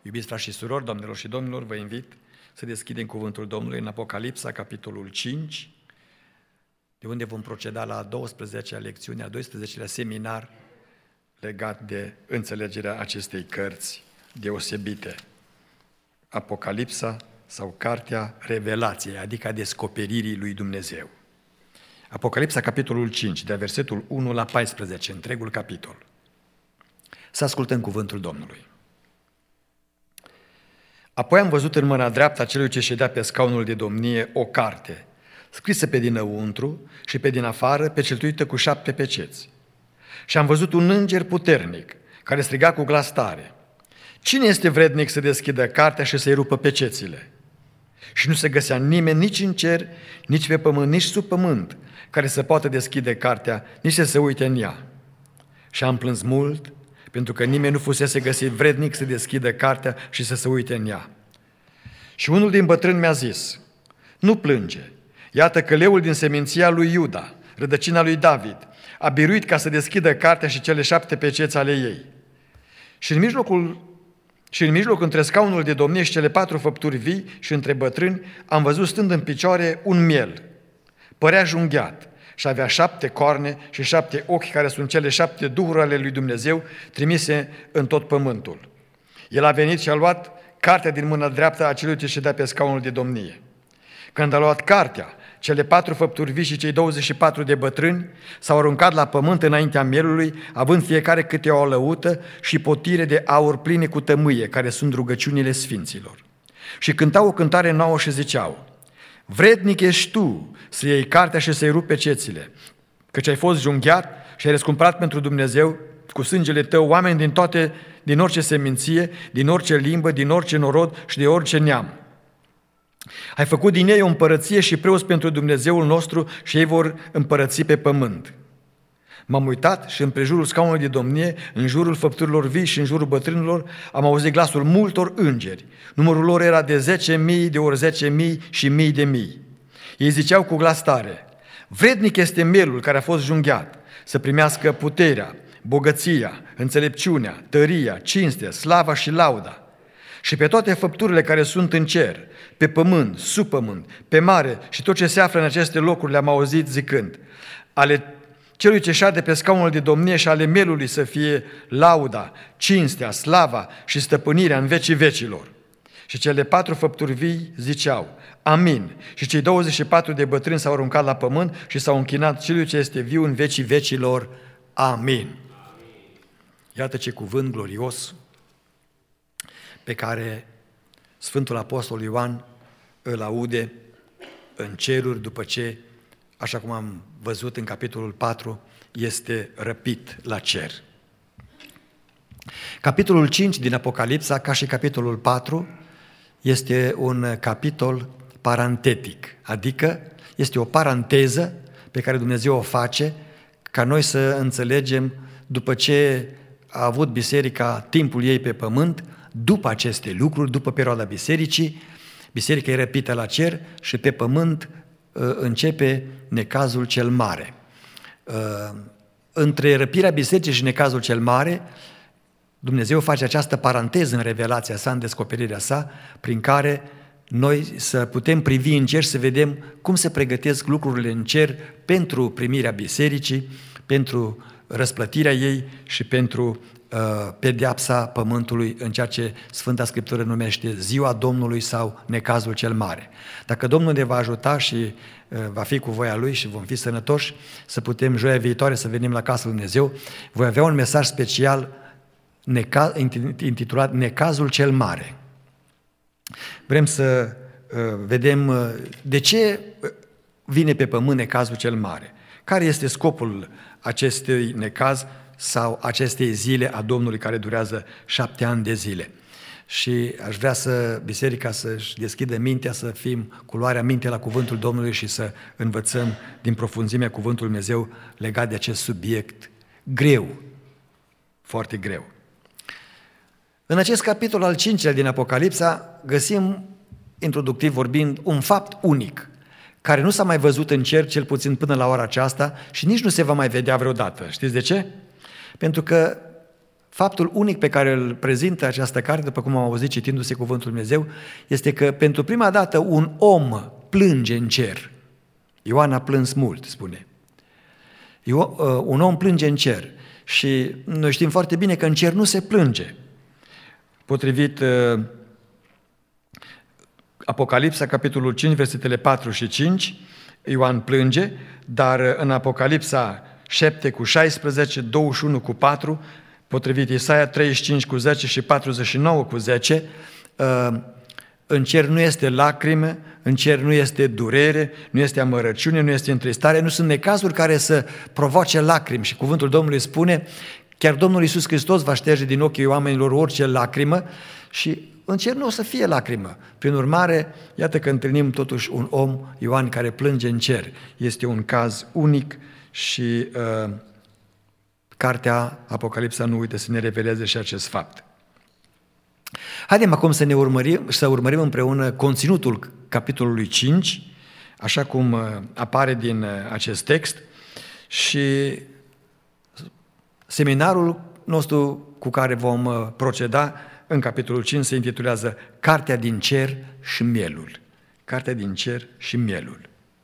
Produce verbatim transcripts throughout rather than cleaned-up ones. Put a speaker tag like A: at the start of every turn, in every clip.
A: Iubiți frați și surori, doamnelor și domnilor, vă invit să deschidem cuvântul Domnului în Apocalipsa, capitolul cinci, de unde vom proceda la a douăsprezecea lecțiune, a doisprezecelea seminar legat de înțelegerea acestei cărți deosebite. Apocalipsa sau Cartea Revelației, adică a descoperirii lui Dumnezeu. Apocalipsa, capitolul cinci, de versetul unu la paisprezece, întregul capitol. Să ascultăm cuvântul Domnului. Apoi am văzut în mâna dreaptă a celui ce ședea pe scaunul de domnie o carte, scrisă pe dinăuntru și pe din afară, pecetuită cu șapte peceți. Și am văzut un înger puternic, care striga cu glas tare: cine este vrednic să deschidă cartea și să-i rupă pecețile? Și nu se găsea nimeni nici în cer, nici pe pământ, nici sub pământ, care să poată deschide cartea, nici să se uite în ea. Și am plâns mult, pentru că nimeni nu fusese găsit vrednic să deschidă cartea și să se uite în ea. Și unul din bătrâni mi-a zis: nu plânge, iată că leul din seminția lui Iuda, rădăcina lui David, a biruit ca să deschidă cartea și cele șapte peceți ale ei. Și în mijlocul Și în mijloc, între scaunul de domnie și cele patru făpturi vii și între bătrâni, am văzut stând în picioare un miel. Părea junghiat și avea șapte coarne și șapte ochi, care sunt cele șapte duhuri ale lui Dumnezeu trimise în tot pământul. El a venit și a luat cartea din mâna dreaptă a celui ce ședea pe scaunul de domnie. Când a luat cartea, cele patru făpturi vii și cei douăzeci și patru de bătrâni s-au aruncat la pământ înaintea mielului, având fiecare câte o lăută și potire de aur pline cu tămâie, care sunt rugăciunile sfinților. Și cântau o cântare nouă și ziceau: vrednic ești tu să iei cartea și să-i rupi pecețile, căci ai fost junghiat și ai răscumpărat pentru Dumnezeu cu sângele tău oameni din toate, din orice seminție, din orice limbă, din orice norod și de orice neam. Ai făcut din ei o împărăție și preoți pentru Dumnezeul nostru și ei vor împărăți pe pământ. M-am uitat și împrejurul scaunului de domnie, în jurul făpturilor vii și în jurul bătrânilor, am auzit glasul multor îngeri. Numărul lor era de zece mii, de ori zece mii și mii de mii. Ei ziceau cu glas tare: vrednic este mielul care a fost junghiat să primească puterea, bogăția, înțelepciunea, tăria, cinstea, slava și lauda. Și pe toate făpturile care sunt în cer, pe pământ, sub pământ, pe mare și tot ce se află în aceste locuri le-am auzit zicând: ale celui ce șade pe scaunul de domnie și ale mielului să fie lauda, cinstea, slava și stăpânirea în vecii vecilor. Și cele patru făpturi vii ziceau: amin. Și cei douăzeci și patru de bătrâni s-au aruncat la pământ și s-au închinat celui ce este viu în vecii vecilor. Amin. Iată ce cuvânt glorios pe care Sfântul Apostol Ioan îl aude în ceruri după ce, așa cum am văzut în capitolul patru, este răpit la cer. Capitolul cinci din Apocalipsa, ca și capitolul patru, este un capitol parantetic, adică este o paranteză pe care Dumnezeu o face ca noi să înțelegem după ce a avut biserica timpul ei pe pământ. După aceste lucruri, după perioada bisericii, biserica e răpită la cer și pe pământ începe necazul cel mare. Între răpirea bisericii și necazul cel mare, Dumnezeu face această paranteză în revelația sa, în descoperirea sa, prin care noi să putem privi în cer, să vedem cum se pregătesc lucrurile în cer pentru primirea bisericii, pentru răsplătirea ei și pentru pedeapsa pământului, în ceea ce Sfânta Scriptură numește ziua Domnului sau necazul cel mare. Dacă Domnul ne va ajuta și va fi cu voia Lui și vom fi sănătoși, să putem joia viitoare să venim la casa lui Dumnezeu, voi avea un mesaj special intitulat Necazul cel mare. Vrem să vedem de ce vine pe pământ necazul cel mare. Care este scopul acestui necaz sau acestei zile a Domnului care durează șapte ani de zile. Și aș vrea să biserica să-și deschidă mintea, să fim cu luarea minte la cuvântul Domnului și să învățăm din profunzimea cuvântului Dumnezeu legat de acest subiect greu, foarte greu. În acest capitol al cincilea din Apocalipsa găsim, introductiv vorbind, un fapt unic, care nu s-a mai văzut în cer, cel puțin până la ora aceasta, și nici nu se va mai vedea vreodată. Știți de ce? Pentru că Faptul unic pe care îl prezintă această carte, după cum am auzit citindu-se Cuvântul Lui Dumnezeu, este că pentru prima dată un om plânge în cer. Ioan a plâns mult, spune. Un om plânge în cer și noi știm foarte bine că în cer nu se plânge. Potrivit Apocalipsa, capitolul cinci, versetele patru și cinci, Ioan plânge, dar în Apocalipsa șapte cu șaisprezece, douăzeci și unu cu patru, potrivit Isaia treizeci și cinci cu zece și patruzeci și nouă cu zece, în cer nu este lacrime, în cer nu este durere, nu este amărăciune, nu este întristare, nu sunt necazuri care să provoace lacrimi. Și cuvântul Domnului spune, chiar Domnul Iisus Hristos va șterge din ochii oamenilor orice lacrimă și în cer nu o să fie lacrimă. Prin urmare, iată că întâlnim totuși un om, Ioan, care plânge în cer. Este un caz unic și uh, cartea Apocalipsa nu uită să ne reveleze și acest fapt. Haidem acum să ne urmărim, să urmărim împreună conținutul capitolului cinci, așa cum apare din acest text, și seminarul nostru cu care vom proceda în capitolul cinci se intitulează Cartea din cer și mielul. Cartea din cer și mielul.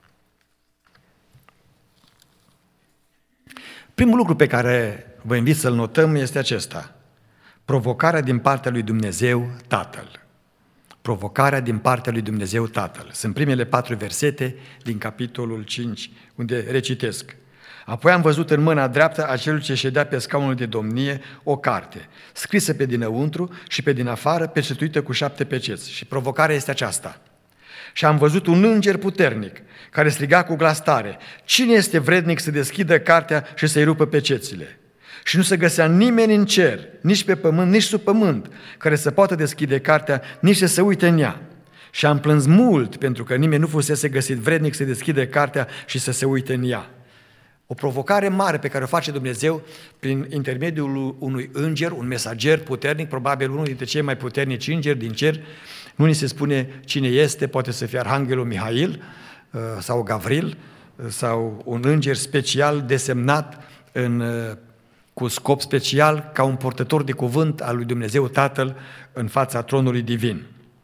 A: Primul lucru pe care vă invit să-l notăm este acesta. Provocarea din partea lui Dumnezeu Tatăl. Provocarea din partea lui Dumnezeu Tatăl. Sunt primele patru versete din capitolul cinci, unde recitesc. Apoi am văzut în mâna dreaptă a celui ce ședea pe scaunul de domnie o carte, scrisă pe dinăuntru și pe din afară, pecetuită cu șapte peceți. Și provocarea este aceasta. Și am văzut un înger puternic, care striga cu glas tare, cine este vrednic să deschidă cartea și să-i rupă pecețile? Și nu se găsea nimeni în cer, nici pe pământ, nici sub pământ, care să poată deschide cartea, nici să se uite în ea. Și am plâns mult, pentru că nimeni nu fusese găsit vrednic să deschide cartea și să se uite în ea. O provocare mare pe care o face Dumnezeu prin intermediul unui înger, un mesager puternic, probabil unul dintre cei mai puternici îngeri din cer. Nu ni se spune cine este, poate să fie Arhanghelul Mihail sau Gavril, sau un înger special desemnat în, cu scop special ca un purtător de cuvânt al lui Dumnezeu Tatăl în fața tronului divin.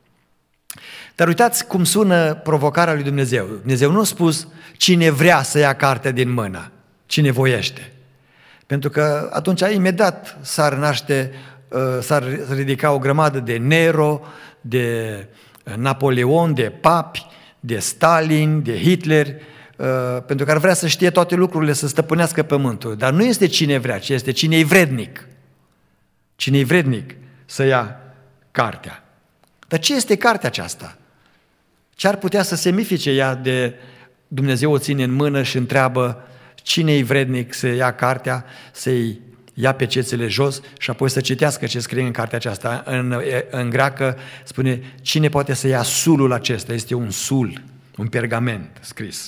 A: Dar uitați cum sună provocarea lui Dumnezeu. Dumnezeu nu a spus cine vrea să ia cartea din mână, cine voiește. Pentru că atunci imediat s-ar naște, s-ar ridica o grămadă de Nero, de Napoleon, de papi, de Stalin, de Hitler, pentru că ar vrea să știe toate lucrurile, să stăpânească pământul. Dar nu este cine vrea, ci este cine e vrednic. Cine e vrednic să ia cartea. Dar ce este cartea aceasta? Ce ar putea să semnifice ea de Dumnezeu o ține în mână și întreabă cine e vrednic să ia cartea, să-i ia pecețele jos și apoi să citească ce scrie în cartea aceasta. În, în greacă spune cine poate să ia sulul acesta. Este un sul, un pergament scris.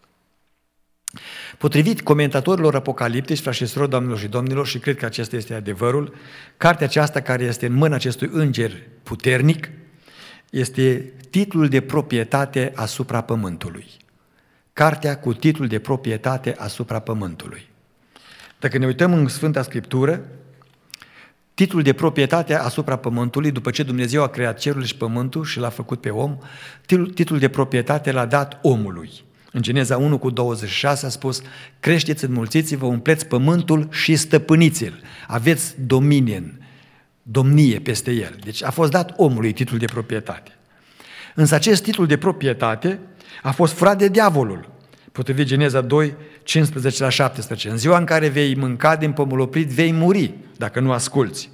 A: Potrivit comentatorilor apocaliptici, frați și surori, doamnelor și domnilor, și cred că acesta este adevărul, cartea aceasta care este în mâna acestui înger puternic este titlul de proprietate asupra pământului. Cartea cu titlul de proprietate asupra pământului. Dacă ne uităm în Sfânta Scriptură, titlul de proprietate asupra pământului, după ce Dumnezeu a creat cerul și pământul și l-a făcut pe om, titlul de proprietate l-a dat omului. În Geneza unu cu douăzeci și șase a spus, creșteți, înmulțiți-vă, umpleți pământul și stăpâniți-l. Aveți domnie, domnie peste el. Deci a fost dat omului titlul de proprietate. Însă acest titlu de proprietate a fost furat de diavolul. Potrivit Geneza doi, cincisprezece la șaptesprezece. În ziua în care vei mânca din pomul oprit, vei muri, dacă nu asculți.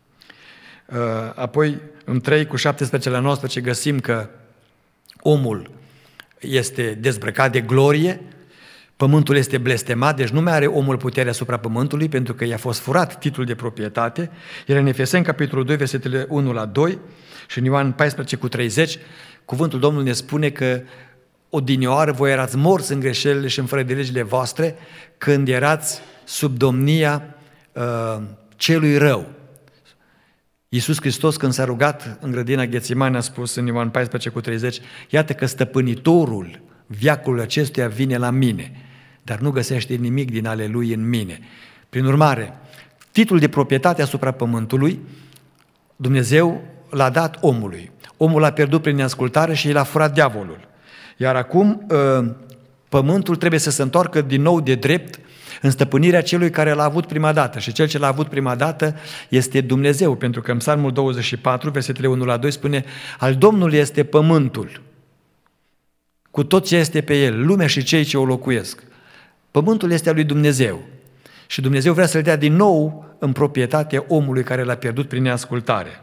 A: Apoi, în trei cu șaptesprezece la nouăsprezece, găsim că omul este dezbrăcat de glorie, pământul este blestemat, deci nu mai are omul putere asupra pământului, pentru că i-a fost furat titlul de proprietate. Iar în Efeseni, capitolul doi, versetele unu la doi și în Ioan paisprezece cu treizeci, cuvântul Domnului ne spune că odinioară voi erați morți în greșelile și în fără de legile voastre, când erați sub domnia uh, celui rău. Iisus Hristos, când s-a rugat în grădina Ghețimani, a spus în Ioan paisprezece cu treizeci, iată că stăpânitorul veacului acestuia vine la mine, dar nu găsește nimic din ale lui în mine. Prin urmare, titlul de proprietate asupra pământului, Dumnezeu l-a dat omului. Omul l-a pierdut prin neascultare și el a furat diavolul. Iar acum pământul trebuie să se întoarcă din nou de drept în stăpânirea celui care l-a avut prima dată. Și cel ce l-a avut prima dată este Dumnezeu, pentru că în Psalmul douăzeci și patru, versetele unu la doi spune: al Domnului este pământul, cu tot ce este pe el, lumea și cei ce o locuiesc. Pământul este al lui Dumnezeu și Dumnezeu vrea să-l dea din nou în proprietate omului care l-a pierdut prin neascultare.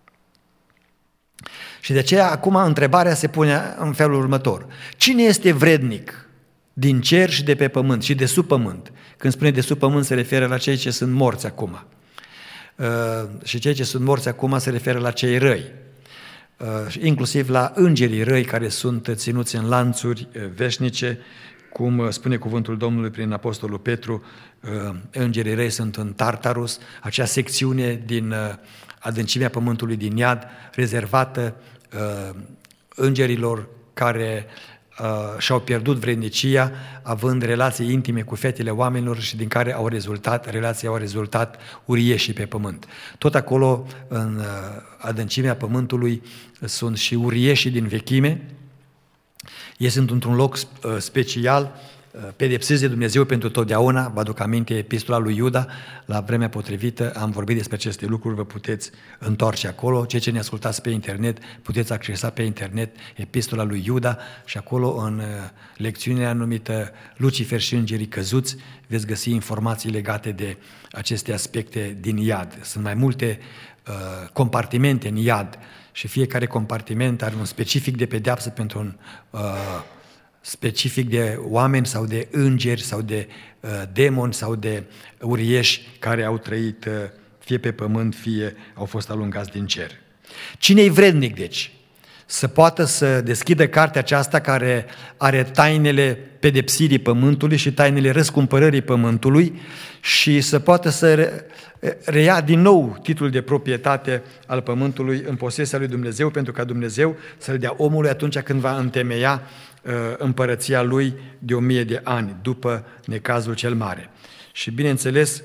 A: Și de aceea acum întrebarea se pune în felul următor: cine este vrednic din cer și de pe pământ și de sub pământ? Când spune de sub pământ se referă la cei ce sunt morți acum. Uh, și cei ce sunt morți acum se referă la cei răi. Uh, inclusiv la îngerii răi care sunt ținuți în lanțuri uh, veșnice, cum spune cuvântul Domnului prin Apostolul Petru, uh, îngerii răi sunt în Tartarus, acea secțiune din uh, adâncimea pământului din iad, rezervată uh, îngerilor care uh, și-au pierdut vrednicia, având relații intime cu fetele oamenilor și din care au rezultat, relații au rezultat uriașii pe pământ. Tot acolo, în uh, adâncimea pământului, sunt și uriașii din vechime. Ei sunt într-un loc uh, special, pedepsiți de Dumnezeu pentru totdeauna. Vă aduc aminte epistola lui Iuda, la vremea potrivită am vorbit despre aceste lucruri, vă puteți întoarce acolo. Cei ce ne ascultați pe internet, puteți accesa pe internet epistola lui Iuda și acolo în lecțiunea numită Lucifer și îngerii căzuți veți găsi informații legate de aceste aspecte din iad. Sunt mai multe uh, compartimente în iad și fiecare compartiment are un specific de pedeapsă pentru un uh, specific de oameni sau de îngeri sau de uh, demoni sau de urieși care au trăit uh, fie pe pământ, fie au fost alungați din cer. Cine-i vrednic, deci, să poată să deschidă cartea aceasta care are tainele pedepsirii pământului și tainele răscumpărării pământului și să poată să reia din nou titlul de proprietate al pământului în posesia lui Dumnezeu, pentru ca Dumnezeu să-l dea omului atunci când va întemeia împărăția lui de o mie de ani, după necazul cel mare. Și bineînțeles,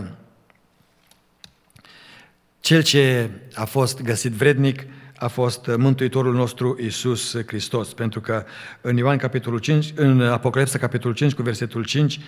A: cel ce a fost găsit vrednic a fost Mântuitorul nostru Iisus Hristos, pentru că în Ioan capitolul cinci, în Apocalipsa capitolul cinci cu versetul cinci,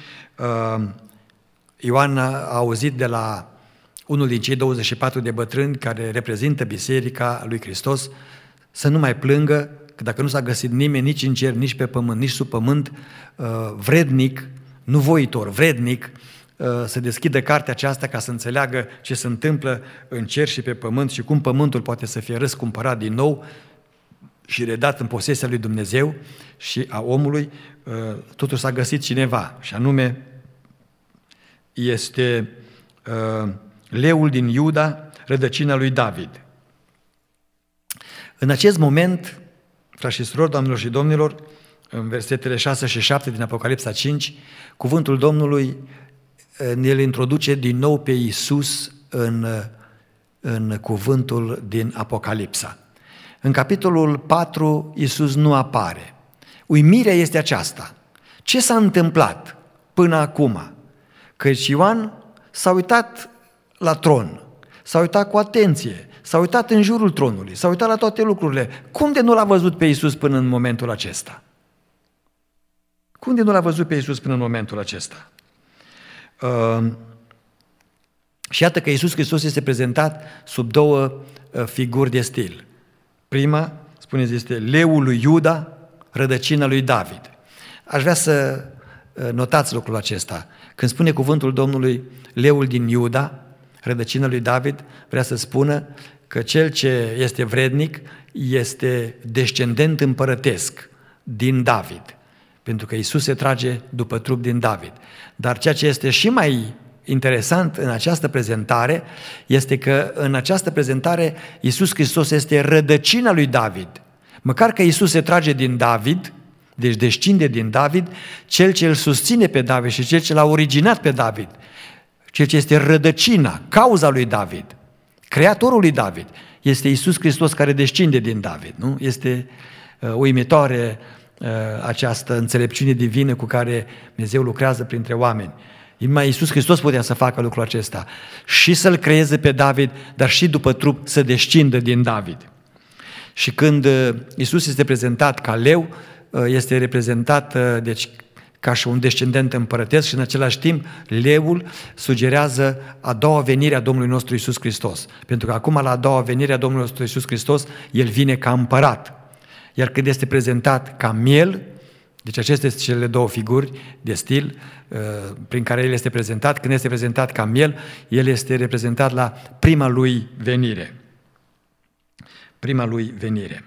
A: Ioan a auzit de la unul din cei douăzeci și patru de bătrâni care reprezintă biserica lui Hristos să nu mai plângă, că dacă nu s-a găsit nimeni nici în cer, nici pe pământ, nici sub pământ, vrednic, nu voitor, vrednic, să deschidă cartea aceasta ca să înțeleagă ce se întâmplă în cer și pe pământ și cum pământul poate să fie răscumpărat din nou și redat în posesia lui Dumnezeu și a omului, totuși s-a găsit cineva, și anume este leul din Iuda, rădăcina lui David. În acest moment, frați și surori, doamnelor și domnilor, în versetele șase și șapte din Apocalipsa cinci, cuvântul Domnului ne-l introduce din nou pe Iisus în, în cuvântul din Apocalipsa. În capitolul patru, Iisus nu apare. Uimirea este aceasta. Ce s-a întâmplat până acum? Căci Ioan s-a uitat la tron, s-a uitat cu atenție, s-a uitat în jurul tronului, s-a uitat la toate lucrurile. Cum de nu l-a văzut pe Iisus până în momentul acesta? Cum de nu l-a văzut pe Iisus până în momentul acesta? Uh, și iată că Iisus Hristos este prezentat sub două uh, figuri de stil. Prima, spuneți, este leul lui Iuda, rădăcina lui David. Aș vrea să uh, notați lucrul acesta. Când spune cuvântul Domnului leul din Iuda, rădăcina lui David, vrea să spună că cel ce este vrednic este descendent împărătesc din David, pentru că Iisus se trage după trup din David. Dar ceea ce este și mai interesant în această prezentare este că în această prezentare Iisus Hristos este rădăcina lui David. Măcar că Iisus se trage din David, deci descinde din David, cel ce îl susține pe David și cel ce l-a originat pe David, cel ce este rădăcina, cauza lui David, creatorul lui David, este Iisus Hristos care descinde din David. Nu? Este uh, uimitoare uh, această înțelepciune divină cu care Dumnezeu lucrează printre oameni. Numai Iisus Hristos putea să facă lucrul acesta. Și să-l creeze pe David, dar și după trup să descindă din David. Și când Iisus este prezentat ca leu, este reprezentat deci, ca și un descendent împărătesc și în același timp leul sugerează a doua venire a Domnului nostru Iisus Hristos. Pentru că acum la a doua venire a Domnului nostru Iisus Hristos, El vine ca împărat. Iar când este prezentat ca miel, deci acestea sunt cele două figuri de stil prin care El este prezentat, când este prezentat ca miel, El este reprezentat la prima Lui venire. Prima Lui venire.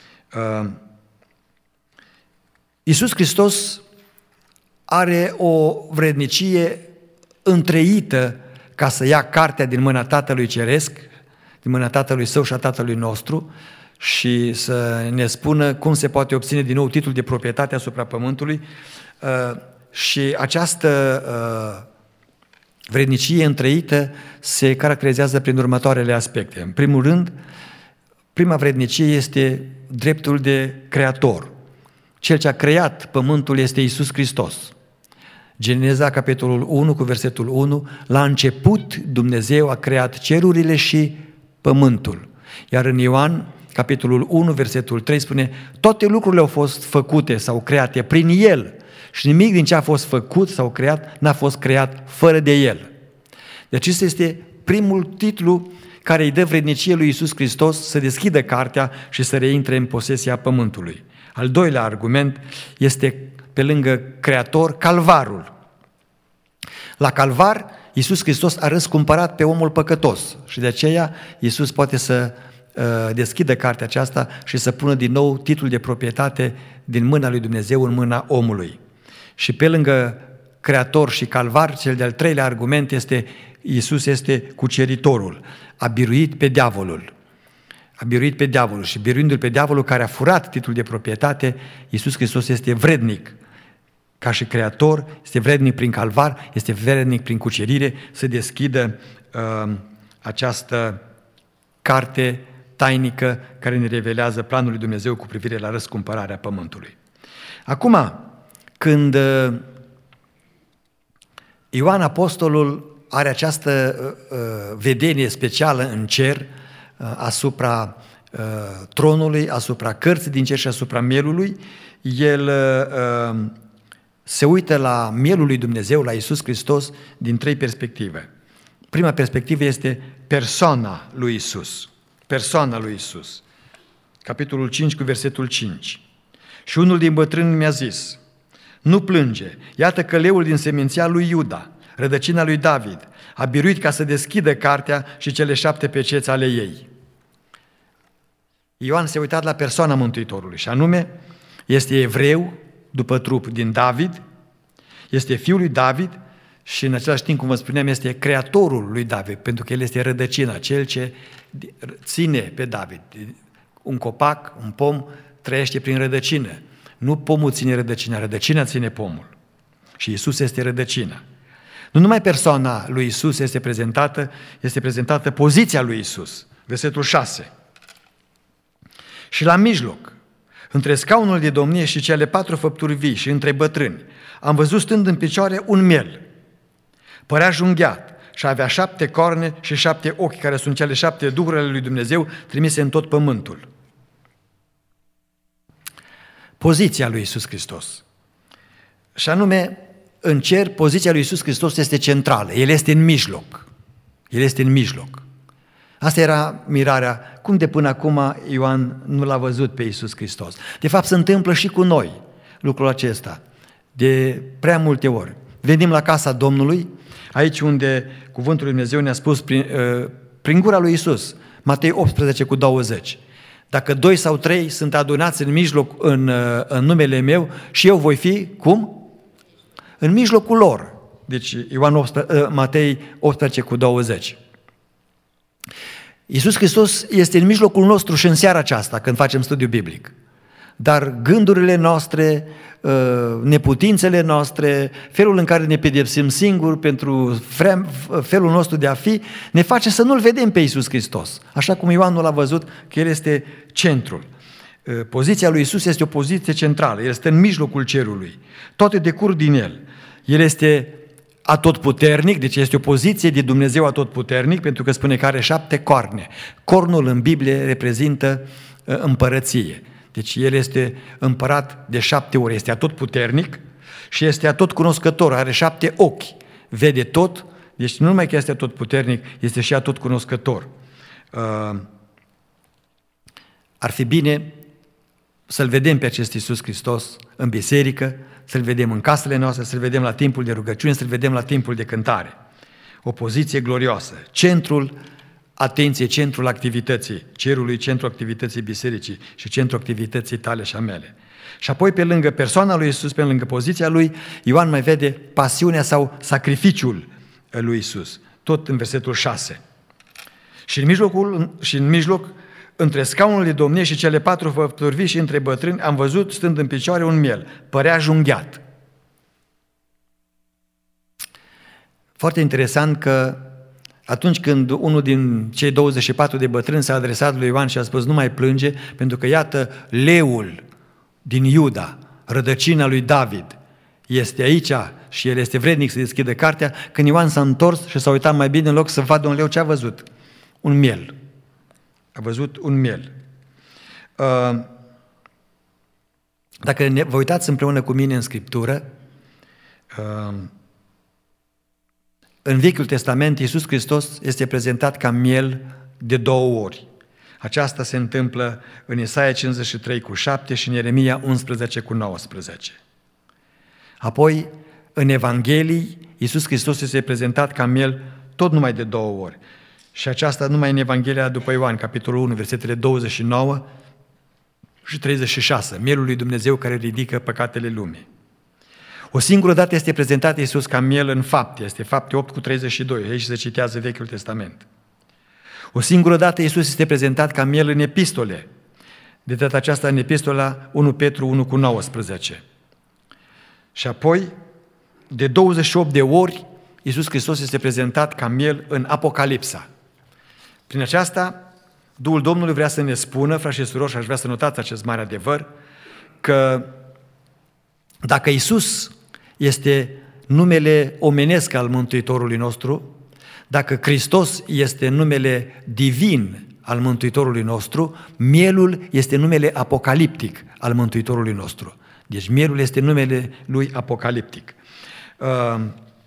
A: Iisus Hristos are o vrednicie întreită ca să ia cartea din mâna Tatălui Ceresc, din mâna Tatălui Său și a Tatălui nostru și să ne spună cum se poate obține din nou titlul de proprietate asupra pământului. Și această vrednicie întreită se caracterizează prin următoarele aspecte. În primul rând, prima vrednicie este dreptul de creator. Cel ce a creat pământul este Iisus Hristos. Geneza, capitolul unu, cu versetul unu, la început Dumnezeu a creat cerurile și pământul. Iar în Ioan, capitolul unu, versetul trei, spune, toate lucrurile au fost făcute sau create prin El și nimic din ce a fost făcut sau creat n-a fost creat fără de El. Deci acesta este primul titlu care îi dă vrednicie lui Iisus Hristos să deschidă cartea și să reintre în posesia pământului. Al doilea argument este, pe lângă Creator, Calvarul. La Calvar, Iisus Hristos a răscumpărat pe omul păcătos și de aceea Iisus poate să uh, deschidă cartea aceasta și să pună din nou titlul de proprietate din mâna lui Dumnezeu în mâna omului. Și pe lângă Creator și Calvar, cel de-al treilea argument este Iisus este cuceritorul, a biruit pe diavolul. A biruit pe diavolul și biruindu-l pe diavolul care a furat titlul de proprietate, Iisus Hristos este vrednic ca și creator, este vrednic prin calvar, este vrednic prin cucerire să deschidă uh, această carte tainică care ne revelează planul lui Dumnezeu cu privire la răscumpărarea pământului. Acum, când uh, Ioan Apostolul are această uh, vedenie specială în cer, asupra uh, tronului, asupra cărții din cer și asupra mielului, el uh, se uită la mielul lui Dumnezeu, la Iisus Hristos, din trei perspective. Prima perspectivă este persoana lui Iisus. Persoana lui Iisus. Capitolul cinci cu versetul cinci. Și unul din bătrâni mi-a zis, nu plânge, iată că leul din seminția lui Iuda, rădăcina lui David, a biruit ca să deschidă cartea și cele șapte peceți ale ei. Ioan s-a uitat la persoana Mântuitorului și anume, este evreu după trup din David, este fiul lui David și în același timp, cum vă spuneam, este creatorul lui David, pentru că el este rădăcina, cel ce ține pe David. Un copac, un pom, trăiește prin rădăcină. Nu pomul ține rădăcina, rădăcina ține pomul. Și Iisus este rădăcina. Nu numai persoana lui Iisus este prezentată, este prezentată poziția lui Iisus. Versetul șase. Și la mijloc, între scaunul de domnie și cele patru făpturi vii și între bătrâni, am văzut stând în picioare un miel. Părea junghiat și avea șapte corne și șapte ochi, care sunt cele șapte duhuri ale lui Dumnezeu trimise în tot pământul. Poziția lui Iisus Hristos. Și anume, în cer, poziția lui Iisus Hristos este centrală. El este în mijloc. El este în mijloc. Asta era mirarea. Cum de până acum Ioan nu l-a văzut pe Iisus Hristos? De fapt, se întâmplă și cu noi lucrul acesta. De prea multe ori. Venim la casa Domnului, aici unde cuvântul lui Dumnezeu ne-a spus prin, uh, prin gura lui Iisus, Matei optsprezece cu douăzeci. Dacă doi sau trei sunt adunați în mijloc în, uh, în numele meu și eu voi fi, cum? În mijlocul lor. Deci Ioan optsprezece, uh, Matei optsprezece cu douăzeci. Iisus Hristos este în mijlocul nostru și în seara aceasta, când facem studiu biblic. Dar gândurile noastre, neputințele noastre, felul în care ne pedepsim singuri pentru felul nostru de a fi, ne face să nu-L vedem pe Iisus Hristos. Așa cum Ioan nu l-a văzut, că El este centrul. Poziția lui Iisus este o poziție centrală. El este în mijlocul cerului. Toate decurg din El. El este atotputernic, deci este o poziție de Dumnezeu atotputernic, pentru că spune că are șapte corne. Cornul în Biblie reprezintă împărăție. Deci El este împărat de șapte ori, este atotputernic și este atotcunoscător, are șapte ochi, vede tot, deci nu numai că este atotputernic, este și atotcunoscător. Ar fi bine să-L vedem pe acest Iisus Hristos în biserică, să-L vedem în casele noastre, să-L vedem la timpul de rugăciune, să-L vedem la timpul de cântare. O poziție glorioasă, centrul atenției, centrul activității cerului, centrul activității bisericii și centrul activității tale și a mele. Și apoi pe lângă persoana lui Iisus, pe lângă poziția lui, Ioan mai vede pasiunea sau sacrificiul lui Iisus, tot în versetul șase. Și în mijlocul, și în mijloc, între scaunul de domnie și cele patru făpturi vii și între bătrâni, am văzut, stând în picioare, un miel, părea junghiat. Foarte interesant că atunci când unul din cei douăzeci și patru de bătrâni s-a adresat lui Ioan și a spus, nu mai plânge, pentru că iată, leul din Iuda, rădăcina lui David, este aici și el este vrednic să deschidă cartea, când Ioan s-a întors și s-a uitat mai bine, în loc să vadă un leu, ce a văzut? Un miel. A văzut un miel. Dacă ne, vă uitați împreună cu mine în Scriptură, în Vechiul Testament, Iisus Hristos este prezentat ca miel de două ori. Aceasta se întâmplă în Isaia cincizeci și trei cu șapte și în Ieremia unsprezece cu nouăsprezece. Apoi, în Evanghelii, Iisus Hristos este prezentat ca miel tot numai de două ori. Și aceasta numai în Evanghelia după Ioan, capitolul unu, versetele douăzeci și nouă și treizeci și șase, mielul lui Dumnezeu care ridică păcatele lumii. O singură dată este prezentat Iisus ca miel în Fapte, este Fapte opt cu treizeci și doi, aici se citează Vechiul Testament. O singură dată Iisus este prezentat ca miel în epistole, de data aceasta în epistola unu Petru unu cu nouăsprezece. Și apoi, de douăzeci și opt de ori, Iisus Hristos este prezentat ca miel în Apocalipsa. Prin aceasta, Duhul Domnului vrea să ne spună, frați și surori, și aș vrea să notați acest mare adevăr, că dacă Iisus este numele omenesc al Mântuitorului nostru, dacă Hristos este numele divin al Mântuitorului nostru, mielul este numele apocaliptic al Mântuitorului nostru. Deci mielul este numele lui apocaliptic. Uh,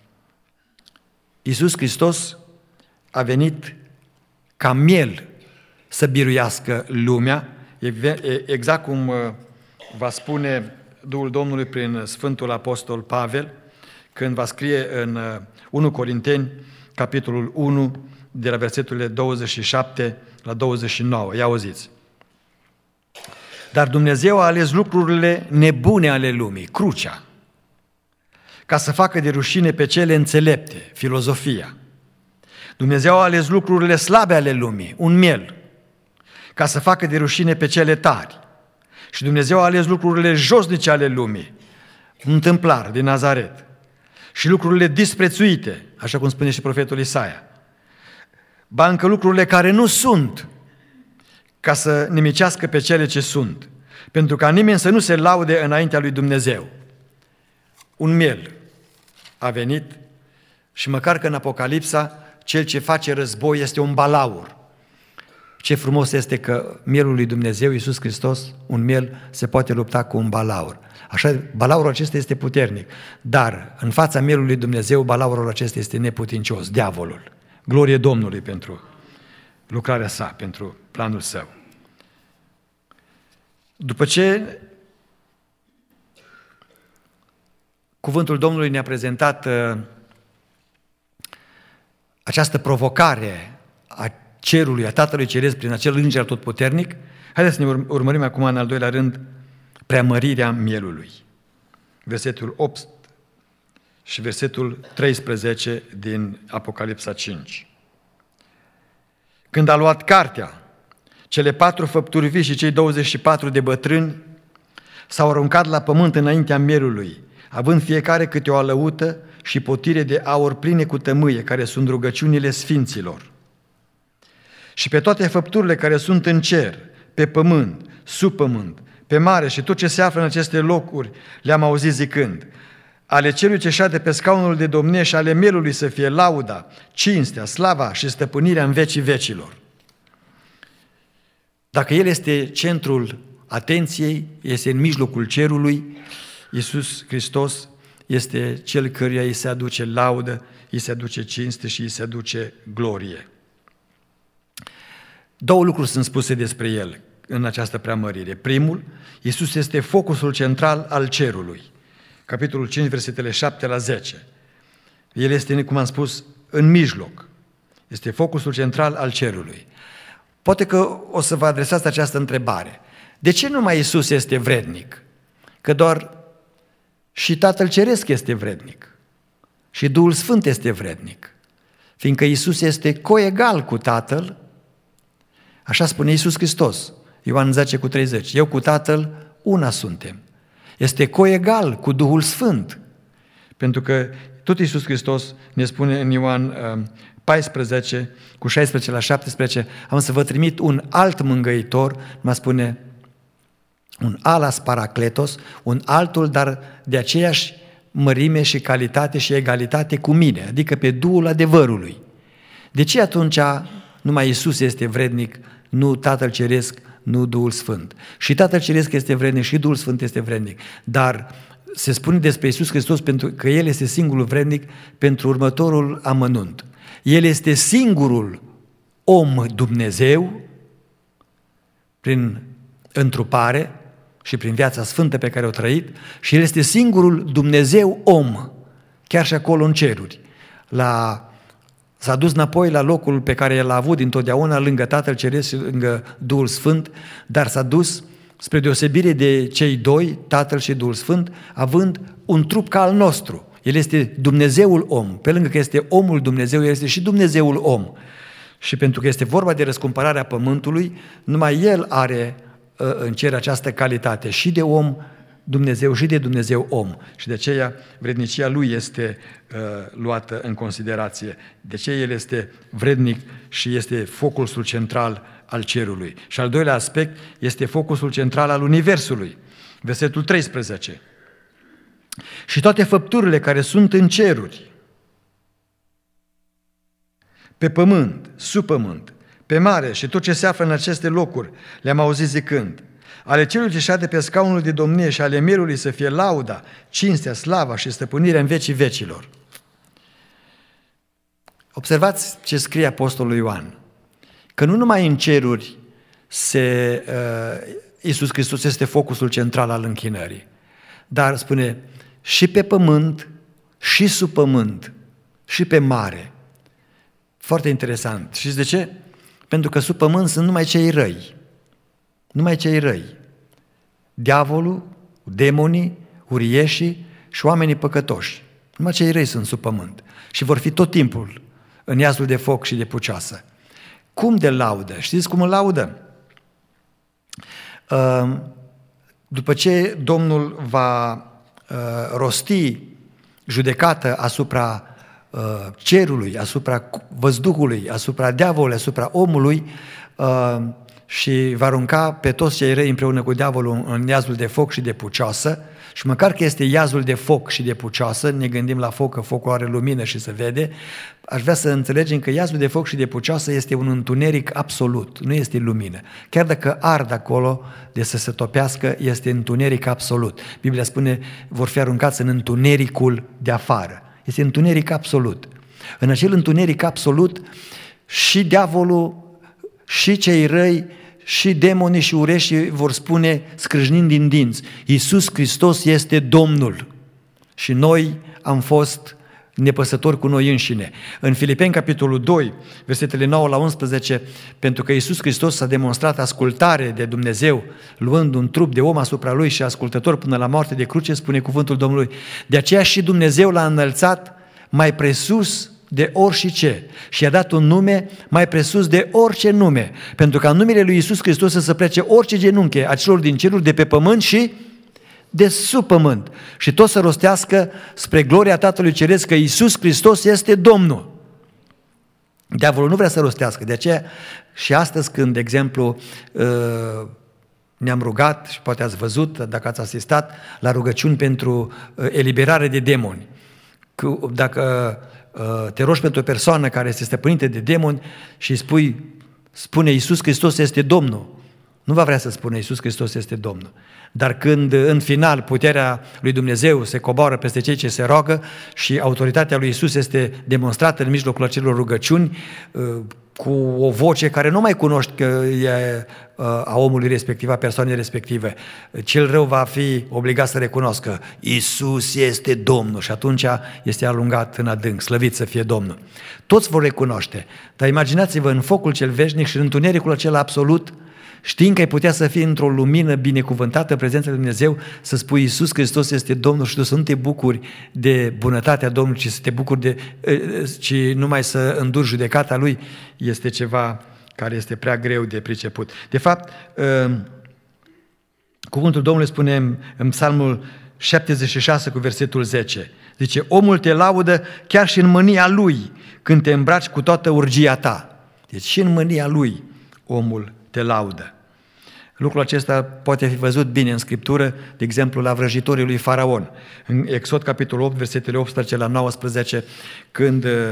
A: Iisus Hristos a venit ca miel să biruiască lumea, exact cum va spune Duhul Domnului prin Sfântul Apostol Pavel, când va scrie în unu Corinteni, capitolul unu, de la verseturile douăzeci și șapte la douăzeci și nouă. Ia auziți. Dar Dumnezeu a ales lucrurile nebune ale lumii, crucea, ca să facă de rușine pe cele înțelepte, filozofia. Dumnezeu a ales lucrurile slabe ale lumii, un miel, ca să facă de rușine pe cele tari. Și Dumnezeu a ales lucrurile josnice ale lumii, un tâmplar din Nazaret, și lucrurile disprețuite, așa cum spune și profetul Isaia, ba încă lucrurile care nu sunt, ca să nimicească pe cele ce sunt, pentru ca nimeni să nu se laude înaintea lui Dumnezeu. Un miel a venit și măcar că în Apocalipsa cel ce face război este un balaur. Ce frumos este că mielul lui Dumnezeu, Iisus Hristos, un miel, se poate lupta cu un balaur. Așa, balaurul acesta este puternic, dar în fața mielului lui Dumnezeu, balaurul acesta este neputincios, diavolul. Glorie Domnului pentru lucrarea sa, pentru planul său. După ce cuvântul Domnului ne-a prezentat uh, această provocare a cerului, a Tatălui Ceresc prin acel înger atotputernic, haideți să ne urmărim acum în al doilea rând preamărirea mielului. Versetul opt și versetul treisprezece din Apocalipsa cinci. Când a luat cartea, cele patru făpturi vii și cei douăzeci și patru de bătrâni s-au aruncat la pământ înaintea mielului, având fiecare câte o alăută și potire de aur pline cu tămâie, care sunt rugăciunile sfinților. Și pe toate făpturile care sunt în cer, pe pământ, sub pământ, pe mare și tot ce se află în aceste locuri, le-am auzit zicând: ale celui ce șade pe scaunul de domnie și ale mielului să fie lauda, cinstea, slava și stăpânirea în vecii vecilor. Dacă El este centrul atenției, este în mijlocul cerului, Iisus Hristos este Cel căruia îi se aduce laudă, îi se aduce cinste și îi se aduce glorie. Două lucruri sunt spuse despre El în această preamărire. Primul, Iisus este focusul central al cerului. Capitolul cinci, versetele șapte la zece. El este, cum am spus, în mijloc. Este focusul central al cerului. Poate că o să vă adresați această întrebare. De ce numai Iisus este vrednic? Că doar și Tatăl Ceresc este vrednic. Și Duhul Sfânt este vrednic. Fiindcă Iisus este coegal cu Tatăl, așa spune Iisus Hristos, Ioan zece cu treizeci. Eu cu Tatăl una suntem. Este coegal cu Duhul Sfânt. Pentru că tot Iisus Hristos ne spune în Ioan paisprezece, cu șaisprezece la șaptesprezece, am să vă trimit un alt mângăitor, mă spune un alas paracletos, un altul, dar de aceeași mărime și calitate și egalitate cu mine, adică pe Duhul adevărului. De ce atunci numai Iisus este vrednic, nu Tatăl Ceresc, nu Duhul Sfânt? Și Tatăl Ceresc este vrednic și Duhul Sfânt este vrednic, dar se spune despre Iisus Hristos pentru că El este singurul vrednic pentru următorul amănunt. El este singurul om Dumnezeu prin întrupare și prin viața sfântă pe care o trăit și El este singurul Dumnezeu om, chiar și acolo în ceruri. La, s-a dus înapoi la locul pe care El l-a avut dintotdeauna, lângă Tatăl Ceresc și lângă Duhul Sfânt, dar s-a dus spre deosebire de cei doi, Tatăl și Duhul Sfânt, având un trup ca al nostru. El este Dumnezeul om. Pe lângă că este omul Dumnezeu, El este și Dumnezeul om. Și pentru că este vorba de răscumpărarea pământului, numai El are în cer această calitate și de om Dumnezeu și de Dumnezeu om. Și de aceea vrednicia Lui este uh, luată în considerație. De ce El este vrednic și este focusul central al cerului. Și al doilea aspect este focusul central al universului. Versetul treisprezece. Și toate făpturile care sunt în ceruri, pe pământ, sub pământ, pe mare și tot ce se află în aceste locuri, le-am auzit zicând: ale celui ce șade pe scaunul de domnie și ale mielului să fie lauda, cinstea, slava și stăpânirea în vecii vecilor. Observați ce scrie apostolul Ioan, că nu numai în ceruri se, uh, Iisus Hristos este focusul central al închinării, dar spune și pe pământ, și sub pământ, și pe mare. Foarte interesant. Știți de ce? Pentru că sub pământ sunt numai cei răi. Numai cei răi. Diavolul, demonii, urieșii și oamenii păcătoși. Numai cei răi sunt sub pământ. Și vor fi tot timpul în iazul de foc și de pucioasă. Cum de laudă? Știți cum îl laudă? După ce Domnul va rosti judecată asupra cerului, asupra văzduhului, asupra diavolului, asupra omului și va arunca pe toți cei răi împreună cu diavolul în iazul de foc și de pucioasă, și măcar că este iazul de foc și de pucioasă, ne gândim la foc, că focul are lumină și se vede, aș vrea să înțelegem că iazul de foc și de pucioasă este un întuneric absolut, nu este lumină. Chiar dacă ard acolo de să se topească, este întuneric absolut. Biblia spune, vor fi aruncați în întunericul de afară. Este întuneric absolut. În acel întuneric absolut și diavolul, și cei răi, și demonii și ureșii vor spune, scrâșnind din dinți: Iisus Hristos este Domnul. Și noi am fost nepăsători cu noi înșine. În Filipeni, capitolul doi, versetele nouă la unsprezece, pentru că Iisus Hristos a demonstrat ascultare de Dumnezeu, luând un trup de om asupra Lui și ascultător până la moarte de cruce, spune cuvântul Domnului: de aceea și Dumnezeu l-a înălțat mai presus de orice și i-a dat un nume mai presus de orice nume, pentru ca în numele lui Iisus Hristos să se plece orice genunche a celor din ceruri, de pe pământ și de sub pământ, și tot să rostească spre gloria Tatălui Ceresc că Iisus Hristos este Domnul. Diavolul nu vrea să rostească, de aceea și astăzi când, de exemplu, ne-am rugat și poate ați văzut, dacă ați asistat, la rugăciuni pentru eliberare de demoni. Dacă te rogi pentru o persoană care este stăpânită de demoni și îi spui, spune Iisus Hristos este Domnul, nu va vrea să spună Iisus Hristos este Domnul. Dar când în final puterea lui Dumnezeu se coboară peste cei ce se roagă și autoritatea lui Iisus este demonstrată în mijlocul acelor rugăciuni cu o voce care nu mai cunoști că e a omului respectiv, a persoanei respective, cel rău va fi obligat să recunoscă Iisus este Domnul și atunci este alungat în adânc, slăvit să fie Domnul. Toți vor recunoaște, dar imaginați-vă în focul cel veșnic și în întunericul acela absolut, știind că ai putea să fii într-o lumină binecuvântată, prezența lui Dumnezeu, să spui Iisus Hristos este Domnul și tu să nu te bucuri de bunătatea Domnului, ci să te bucuri de, ci numai să înduri judecata Lui, este ceva care este prea greu de priceput. De fapt, cuvântul Domnului spune în Psalmul șaptezeci și șase cu versetul zece, zice, omul te laudă chiar și în mânia lui, când te îmbraci cu toată urgia ta. Deci și în mânia lui omul te laudă. Lucrul acesta poate fi văzut bine în Scriptură, de exemplu la vrăjitorii lui Faraon. În Exod, capitolul opt, versetele optsprezece la nouăsprezece, când uh,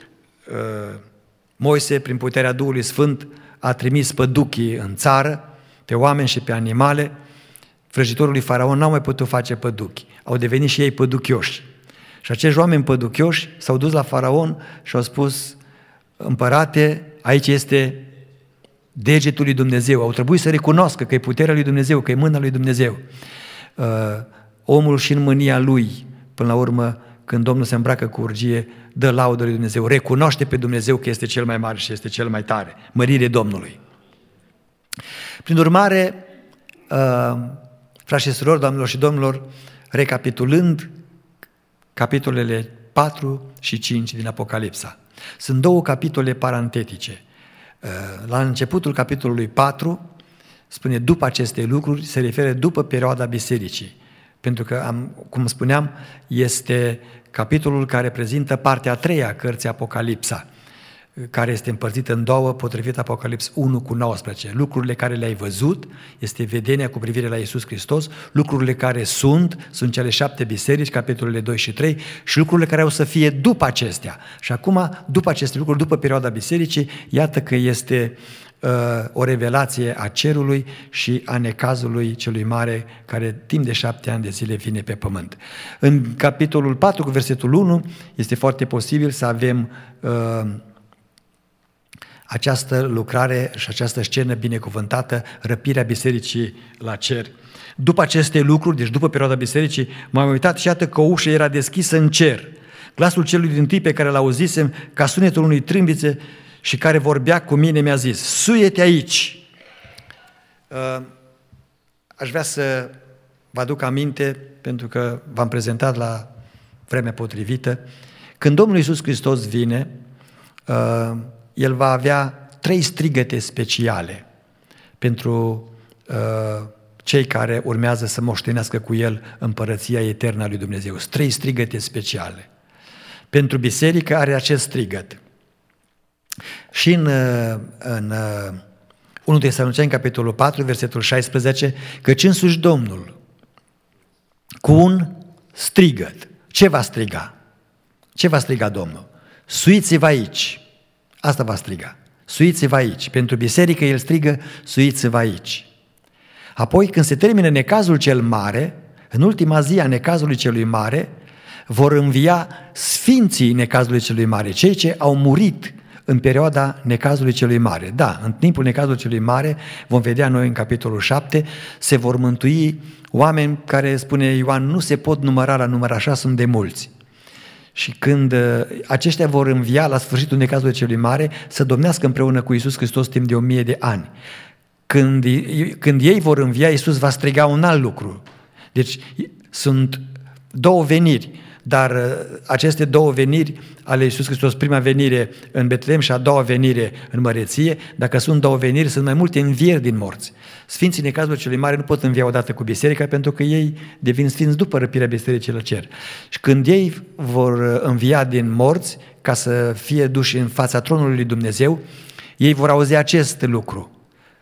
A: Moise, prin puterea Duhului Sfânt, a trimis păduchii în țară, pe oameni și pe animale, vrăjitorii lui Faraon n-au mai putut face păduchi. Au devenit și ei păduchioși. Și acești oameni păduchioși s-au dus la Faraon și au spus, împărate, aici este degetul lui Dumnezeu. Au trebuit să recunoască că e puterea lui Dumnezeu, că e mâna lui Dumnezeu. Uh, omul și în mânia lui, până la urmă, când Domnul se îmbracă cu urgie, dă laudă lui Dumnezeu, recunoaște pe Dumnezeu că este cel mai mare și este cel mai tare. Mărire Domnului. Prin urmare, uh, frați și surori, doamnelor și domnilor, recapitulând capitolele patru și cinci din Apocalipsa, sunt două capitole parantetice. La începutul capitolului patru spune după aceste lucruri, se referă după perioada bisericii. Pentru că, am, cum spuneam, este capitolul care prezintă partea a treia a cărții Apocalipsa, care este împărțită în două, potrivit Apocalips unu cu nouăsprezece. Lucrurile care le-ai văzut este vedenia cu privire la Iisus Hristos, lucrurile care sunt, sunt cele șapte biserici, capitolele doi și trei, și lucrurile care au să fie după acestea. Și acum, după aceste lucruri, după perioada bisericii, iată că este uh, o revelație a cerului și a necazului celui mare, care timp de șapte ani de zile vine pe pământ. În capitolul patru, cu versetul unu, este foarte posibil să avem uh, această lucrare și această scenă binecuvântată, răpirea bisericii la cer. După aceste lucruri, deci după perioada bisericii, m-am uitat și iată că o ușă era deschisă în cer. Glasul celui dintâi pe care l-auzisem, ca sunetul unui trâmbițe și care vorbea cu mine, mi-a zis, suie-te aici. Aș vrea să vă aduc aminte, pentru că v-am prezentat la vremea potrivită, când Domnul Iisus Hristos vine, El va avea trei strigăte speciale pentru uh, cei care urmează să moștenească cu El împărăția eternă a lui Dumnezeu. Trei strigăte speciale. Pentru biserică are acest strigăt. Și în, în unu Tesaloniceni, capitolul patru, versetul șaisprezece, căci însuși Domnul, cu un strigăt, ce va striga? Ce va striga Domnul? Suiți-vă aici! Asta va striga. Suiți-vă aici. Pentru biserică El strigă, suiți-vă aici. Apoi, când se termină necazul cel mare, în ultima zi a necazului celui mare, vor învia sfinții necazului celui mare, cei ce au murit în perioada necazului celui mare. Da, în timpul necazului celui mare, vom vedea noi în capitolul șapte, se vor mântui oameni care, spune Ioan, nu se pot număra la număr, așa sunt de mulți. Și când aceștia vor învia la sfârșitul necazului celui mare, să domnească împreună cu Iisus Hristos timp de o mie de ani. Când, când ei vor învia, Iisus va striga un alt lucru. Deci sunt două veniri, dar aceste două veniri ale Iisus Hristos, prima venire în Betlehem și a doua venire în măreție, dacă sunt două veniri, sunt mai multe învieri din morți. Sfinții necazului celui mare nu pot învia odată cu biserica, pentru că ei devin sfinți după răpirea bisericii la cer. Și când ei vor învia din morți, ca să fie duși în fața tronului lui Dumnezeu, ei vor auzi acest lucru.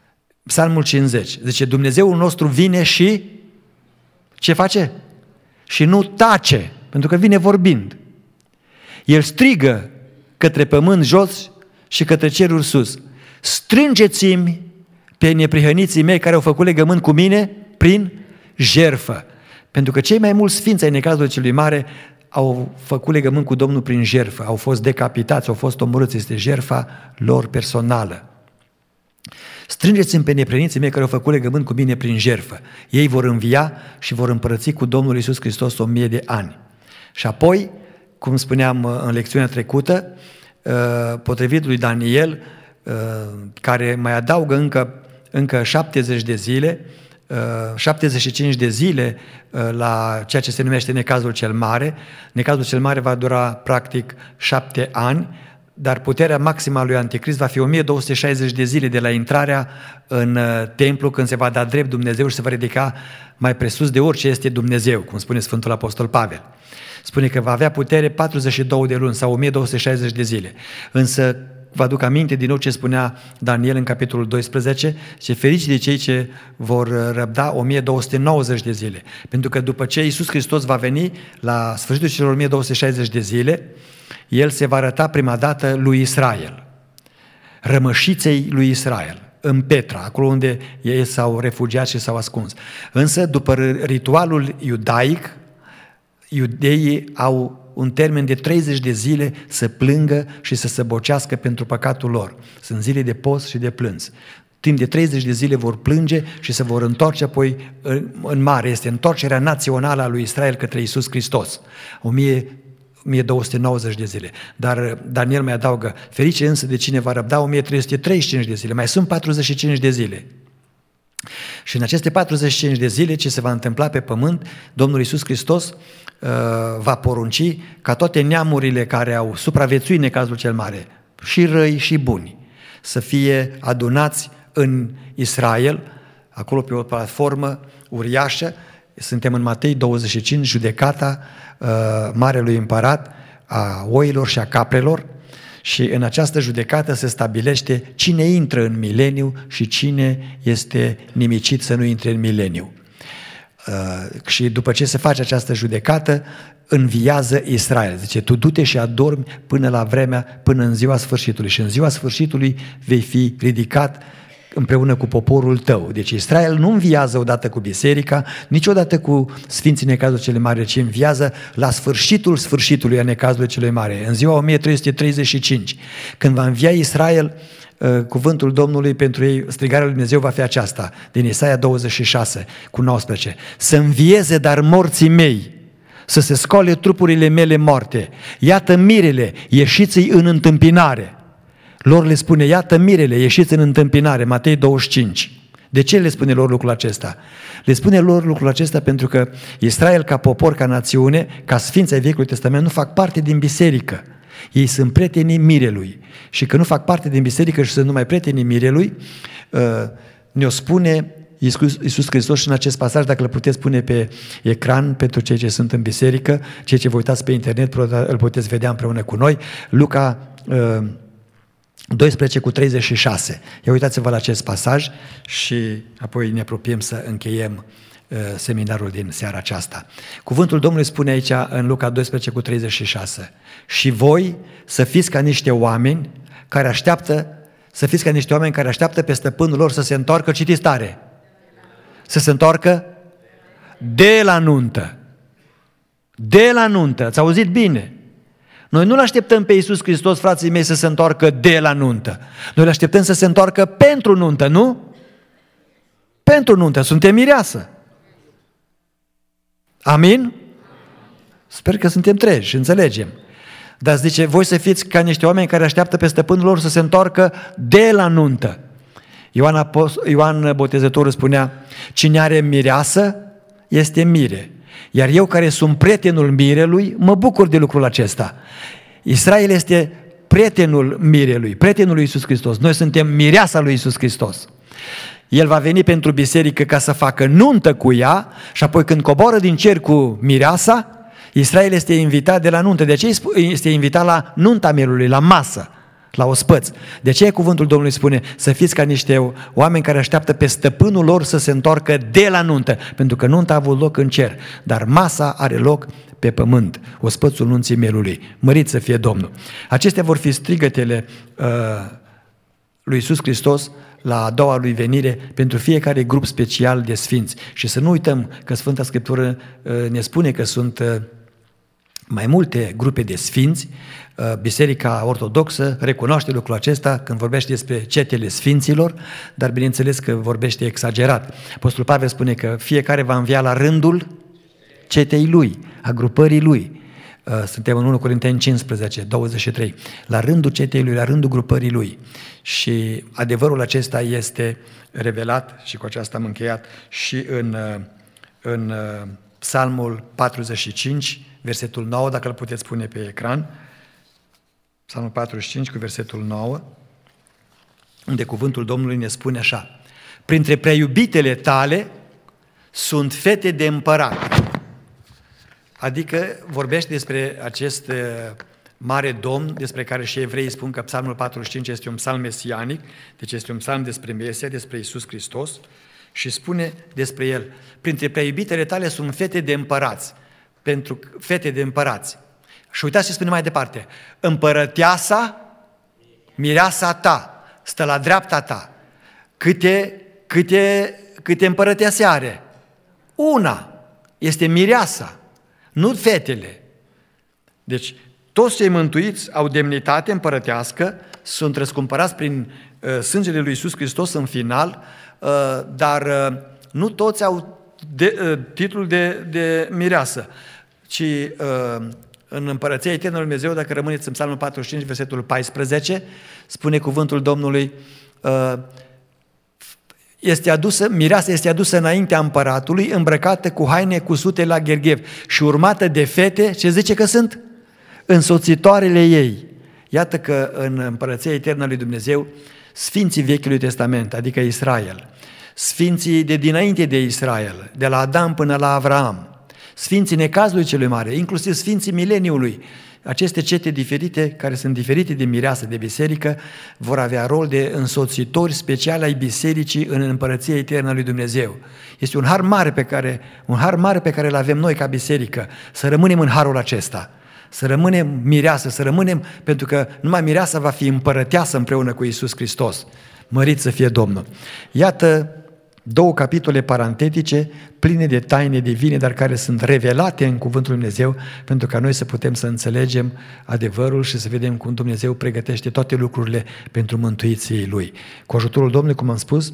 A: Psalmul cincizeci, zice, Dumnezeul nostru vine și ce face? Și nu tace, pentru că vine vorbind. El strigă către pământ jos și către ceruri sus. Strângeți-mi pe neprihăniții mei care au făcut legământ cu mine prin jertfă. Pentru că cei mai mulți sfinți ai necazului celui mare au făcut legământ cu Domnul prin jertfă, au fost decapitați, au fost omorâți, este jertfa lor personală. Strângeți-mi pe neprihăniții mei care au făcut legământ cu mine prin jertfă. Ei vor învia și vor împărăți cu Domnul Iisus Hristos o mie de ani. Și apoi, cum spuneam în lecțiunea trecută, potrivit lui Daniel, care mai adaugă încă, încă șaptezeci de zile, șaptezeci și cinci de zile la ceea ce se numește necazul cel mare. Necazul cel mare va dura practic șapte ani, dar puterea maximă a lui Anticrist va fi o mie două sute șaizeci de zile de la intrarea în templu, când se va da drept Dumnezeu și se va ridica mai presus de orice este Dumnezeu, cum spune Sfântul Apostol Pavel. Spune că va avea putere patruzeci și două de luni sau o mie două sute șaizeci de zile. Însă vă aduc aminte din nou ce spunea Daniel în capitolul doisprezece, și ferici de cei ce vor răbda o mie două sute nouăzeci de zile. Pentru că după ce Iisus Hristos va veni la sfârșitul celor o mie două sute șaizeci de zile, El se va arăta prima dată lui Israel, rămășiței lui Israel, în Petra, acolo unde ei s-au refugiat și s-au ascuns. Însă, după ritualul iudaic, iudeii au un termen de treizeci de zile să plângă și să se bocească pentru păcatul lor. Sunt zile de post și de plâns. Timp de treizeci de zile vor plânge și se vor întoarce apoi în mare. Este întoarcerea națională a lui Israel către Iisus Hristos. o mie două sute nouăzeci de zile. Dar Daniel mai adaugă, ferice însă de cine va răbda o mie trei sute treizeci și cinci de zile. Mai sunt patruzeci și cinci de zile. Și în aceste patruzeci și cinci de zile ce se va întâmpla pe pământ, Domnul Iisus Hristos uh, va porunci ca toate neamurile care au supraviețuit necazul cel mare, și răi și buni, să fie adunați în Israel, acolo pe o platformă uriașă. Suntem în Matei douăzeci și cinci, judecata uh, Marelui Împărat a oilor și a caprelor. Și în această judecată se stabilește cine intră în mileniu și cine este nimicit să nu intre în mileniu. Uh, și după ce se face această judecată, înviază Israel. Zice, tu du-te și adormi până la vremea, până în ziua sfârșitului. Și în ziua sfârșitului vei fi ridicat împreună cu poporul tău. Deci Israel nu înviază odată cu biserica, niciodată cu sfinții necazului cele mari, ci înviază la sfârșitul sfârșitului a necazului cele mari, în ziua o mie trei sute treizeci și cinci. Când va învia Israel, cuvântul Domnului pentru ei, strigarea lui Dumnezeu va fi aceasta, din Isaia douăzeci și șase cu nouăsprezece. Să învieze dar morții mei, să se scoale trupurile mele moarte. Iată mirele, ieșiți-i în întâmpinare. Lor le spune, iată mirele, ieșiți în întâmpinare, Matei douăzeci și cinci. De ce le spune lor lucrul acesta? Le spune lor lucrul acesta pentru că Israel ca popor, ca națiune, ca sfinți ai Vechiului Testament, nu fac parte din biserică. Ei sunt prietenii mirelui. Și că nu fac parte din biserică și sunt numai prietenii mirelui, ne-o spune Iisus Hristos și în acest pasaj, dacă îl puteți pune pe ecran pentru cei ce sunt în biserică, cei ce vă uitați pe internet, îl puteți vedea împreună cu noi, Luca doisprezece cu treizeci și șase. Ia uitați-vă la acest pasaj și apoi ne apropiem să încheiem uh, seminarul din seara aceasta. Cuvântul Domnului spune aici în Luca doisprezece cu treizeci și șase. Și voi să fiți ca niște oameni care așteaptă, să fiți ca niște oameni care așteaptă pe stăpânul lor să se întoarcă, citiți tare, să se întoarcă de la nuntă. De la nuntă, ați auzit bine? Noi nu-L așteptăm pe Iisus Hristos, frații mei, să se întoarcă de la nuntă. Noi îl așteptăm să se întoarcă pentru nuntă, nu? Pentru nuntă. Suntem mireasă. Amin? Sper că suntem treji și înțelegem. Dar zice, voi să fiți ca niște oameni care așteaptă pe stăpânul lor să se întoarcă de la nuntă. Ioan, Apost- Ioan Botezătorul spunea, cine are mireasă este mire. Iar eu care sunt prietenul mirelui, mă bucur de lucrul acesta. Israel este prietenul mirelui, prietenul lui Iisus Hristos. Noi suntem mireasa lui Iisus Hristos. El va veni pentru biserică ca să facă nuntă cu ea și apoi când coboară din cer cu mireasa, Israel este invitat de la nuntă. De aceea este invitat la nunta mielului, la masă. la ospăț. De aceea cuvântul Domnului spune să fiți ca niște oameni care așteaptă pe stăpânul lor să se întoarcă de la nuntă, pentru că nunta a avut loc în cer, dar masa are loc pe pământ, ospățul nunții mielului. Mărit să fie Domnul! Acestea vor fi strigătele uh, lui Iisus Hristos la a doua lui venire pentru fiecare grup special de sfinți. Și să nu uităm că Sfânta Scriptură uh, ne spune că sunt uh, mai multe grupe de sfinți. Biserica Ortodoxă recunoaște lucrul acesta când vorbește despre cetele sfinților, dar bineînțeles că vorbește exagerat. Apostolul Pavel spune că fiecare va învia la rândul cetei lui, a grupării lui. Suntem în unu Corinteni cincisprezece, douăzeci și trei. La rândul cetei lui, la rândul grupării lui. Și adevărul acesta este revelat, și cu aceasta am încheiat, și în, în Psalmul patruzeci și cinci, versetul nouă, dacă îl puteți pune pe ecran. Psalmul patruzeci și cinci cu versetul nouă, unde cuvântul Domnului ne spune așa: printre preiubitele tale sunt fete de împărat. Adică vorbește despre acest mare Domn, despre care și evreii spun că Psalmul patruzeci și cinci este un psalm mesianic, deci este un psalm despre Mesia, despre Iisus Hristos, și spune despre el: printre preiubitele tale sunt fete de împărați, pentru fete de împărați. Și uitați ce spune mai departe: împărăteasa, mireasa ta, stă la dreapta ta. Câte, câte, câte împărătease are? Una, este mireasa, nu fetele. Deci toți cei mântuiți au demnitate împărătească, sunt răscumpărați prin uh, sângele lui Iisus Hristos în final, uh, dar uh, nu toți au de, uh, titlul de, de mireasă, ci uh, în Împărăția Eternă lui Dumnezeu, dacă rămâneți în Psalmul patruzeci și cinci, versetul paisprezece, spune cuvântul Domnului, uh, este adusă, mireasa este adusă înaintea împăratului, îmbrăcată cu haine cusute la gherghev și urmată de fete, ce zice că sunt? Însoțitoarele ei. Iată că în Împărăția Eternă lui Dumnezeu, sfinții Vechiului Testament, adică Israel, sfinții de dinainte de Israel, de la Adam până la Avraam, sfinții necazului celui mare, inclusiv sfinții mileniului, aceste cete diferite, care sunt diferite de mireasă, de biserică, vor avea rol de însoțitori speciali ai bisericii în Împărăția Eternă lui Dumnezeu. Este un har mare pe care, un har mare pe care îl avem noi ca biserică, să rămânem în harul acesta, să rămânem mireasă, să rămânem, pentru că numai mireasa va fi împărăteasă împreună cu Iisus Hristos. Mărit să fie Domnul! Iată două capitole parantetice, pline de taine divine, dar care sunt revelate în Cuvântul Lui Dumnezeu, pentru ca noi să putem să înțelegem adevărul și să vedem cum Dumnezeu pregătește toate lucrurile pentru mântuiții Lui. Cu ajutorul Domnului, cum am spus,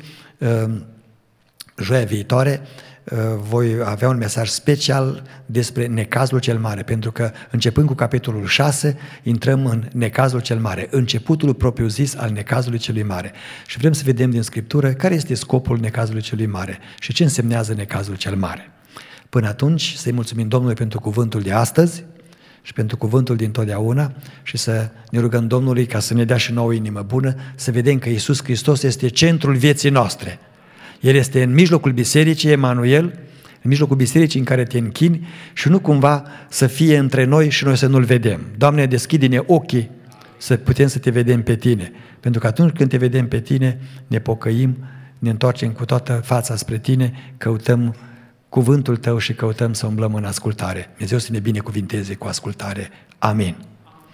A: joia viitoare voi avea un mesaj special despre necazul cel mare, pentru că începând cu capitolul șase, intrăm în necazul cel mare, începutul propriu-zis al necazului celui mare. Și vrem să vedem din Scriptură care este scopul necazului celui mare și ce însemnează necazul cel mare. Până atunci, să-i mulțumim Domnului pentru cuvântul de astăzi și pentru cuvântul din totdeauna și să ne rugăm Domnului ca să ne dea și nouă inimă bună, să vedem că Iisus Hristos este centrul vieții noastre. El este în mijlocul bisericii, Emanuel, în mijlocul bisericii în care te închini și nu cumva să fie între noi și noi să nu-L vedem. Doamne, deschide-ne ochii să putem să te vedem pe Tine, pentru că atunci când te vedem pe Tine, ne pocăim, ne întoarcem cu toată fața spre Tine, căutăm cuvântul Tău și căutăm să umblăm în ascultare. Dumnezeu să ne binecuvinteze cu ascultare. Amin.